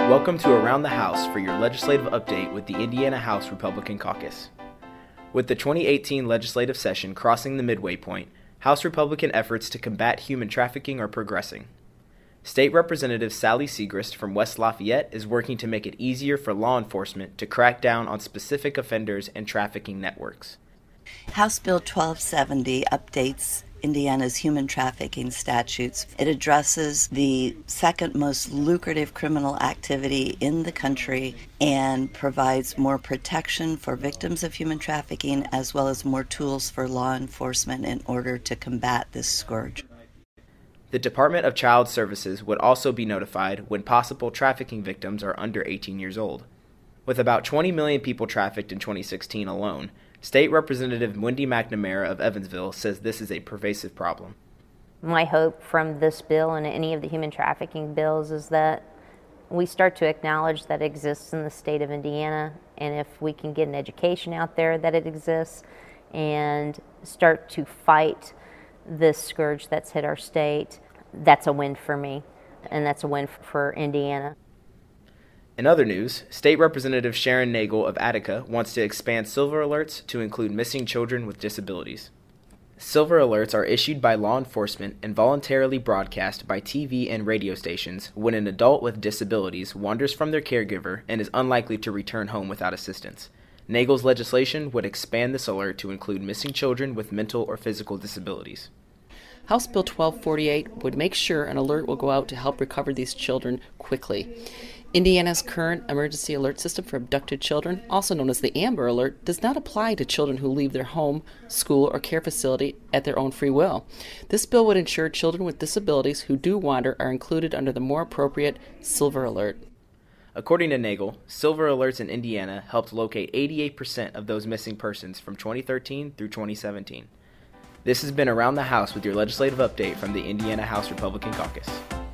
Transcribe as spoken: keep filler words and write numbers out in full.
Welcome to Around the House for your legislative update with the Indiana House Republican Caucus. With the twenty eighteen legislative session crossing the midway point, House Republican efforts to combat human trafficking are progressing. State Representative Sally Siegrist from West Lafayette is working to make it easier for law enforcement to crack down on specific offenders and trafficking networks. House Bill twelve seventy updates Indiana's human trafficking statutes. It addresses the second most lucrative criminal activity in the country and provides more protection for victims of human trafficking as well as more tools for law enforcement in order to combat this scourge. The Department of Child Services would also be notified when possible trafficking victims are under eighteen years old. With about twenty million people trafficked in twenty sixteen alone, State Representative Wendy McNamara of Evansville says this is a pervasive problem. My hope from this bill and any of the human trafficking bills is that we start to acknowledge that it exists in the state of Indiana, and if we can get an education out there that it exists and start to fight this scourge that's hit our state, that's a win for me, and that's a win for Indiana. In other news, State Representative Sharon Nagel of Attica wants to expand Silver Alerts to include missing children with disabilities. Silver Alerts are issued by law enforcement and voluntarily broadcast by T V and radio stations when an adult with disabilities wanders from their caregiver and is unlikely to return home without assistance. Nagel's legislation would expand this alert to include missing children with mental or physical disabilities. House Bill twelve forty-eight would make sure an alert will go out to help recover these children quickly. Indiana's current emergency alert system for abducted children, also known as the Amber Alert, does not apply to children who leave their home, school, or care facility at their own free will. This bill would ensure children with disabilities who do wander are included under the more appropriate Silver Alert. According to Nagel, Silver Alerts in Indiana helped locate eighty-eight percent of those missing persons from twenty thirteen through twenty seventeen. This has been Around the House with your legislative update from the Indiana House Republican Caucus.